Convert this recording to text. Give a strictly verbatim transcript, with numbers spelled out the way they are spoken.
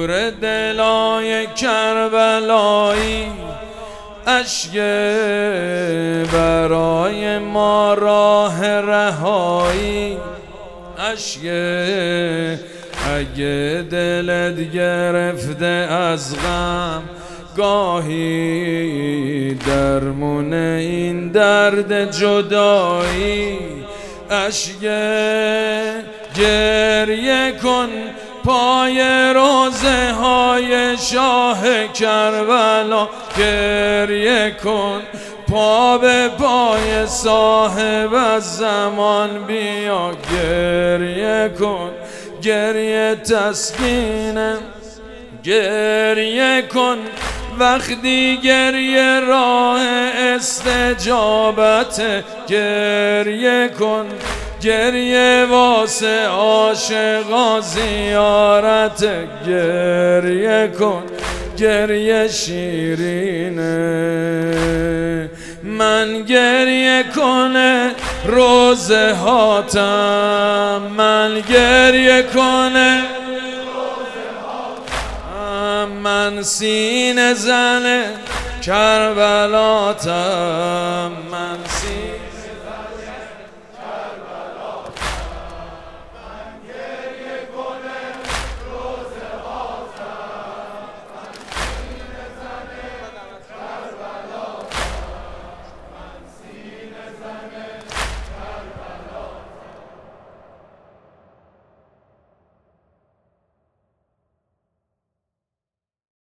نور دلای کربلایی، اشک برای ما راه رهایی، اشک اگه دلت گرفته از غم، گاهی درمون این درد جدایی، اشک گریه کن پای روزه های شاه کربلا، گریه کن پا به پای صاحب زمان، بیا گریه کن گریه تسکینه، گریه کن وقتی گریه راه استجابت، گریه کن گریه واسه عاشقا زیارت، گریه کن گریه شیرینه. من گریه کنه روزه هاتم، من گریه کنه من سینه زن کربلاتم، من